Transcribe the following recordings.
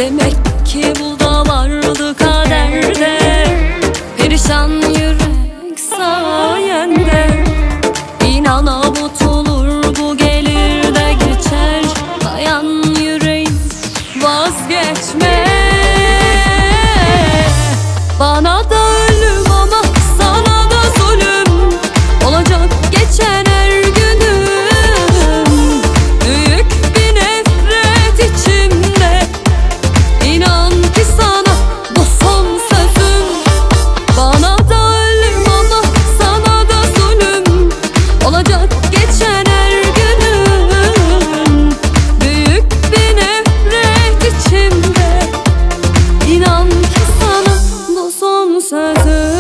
Demek ki bu da vardı kaderde, perişan yürek sayende. İnan avut olur, bu gelir de geçer. Dayan yüreğim, vazgeçme. Bana da ölüm ama sana da zulüm olacak geçen her günüm. Büyük bir nefret içimde, İnan ki sana bu son sözüm. Bana da ölüm ama sana da zulüm olacak geçen her günüm. Büyük bir nefret içimde, İnan ki sana bu son sözüm.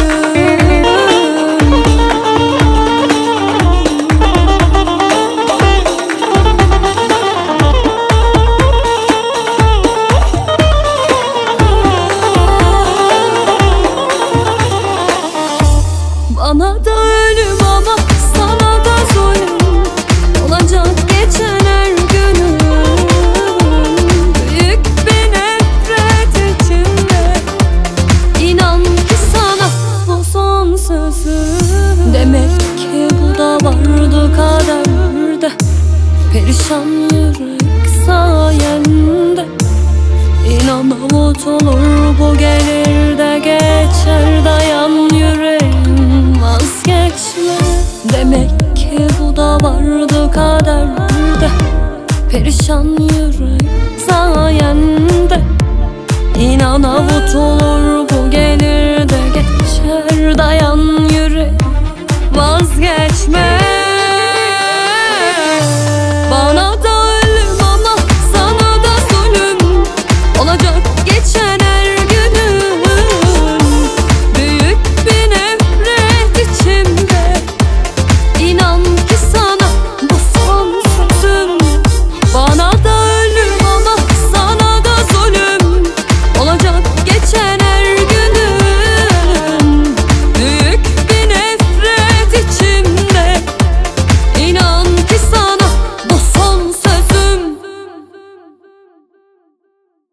Bana da ölüm ama sana da zulüm olacak geçen her günüm. Büyük bir nefret içimde, İnan ki sana bu son sözüm. Demek ki bu da vardı kaderde, perişan yürek sayende. İnan avut olur, bu gelir de geçer. Dayan